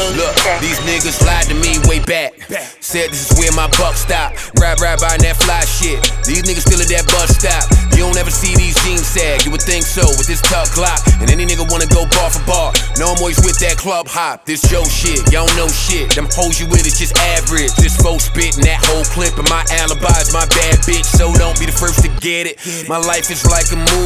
Look, these niggas lied to me way back. Said this is where my buck stop. Rap buying that fly shit. These niggas still at that bus stop. You don't ever see these jeans sag. You would think so with this tuck Glock. And any nigga wanna go bar for bar. No, I'm always with that club hop. This Joe shit, y'all don't know shit. Them hoes you with is just average. This folk spittin' that whole clip, and my alibi's my bad bitch. So don't be the first to get it. My life is like a movie.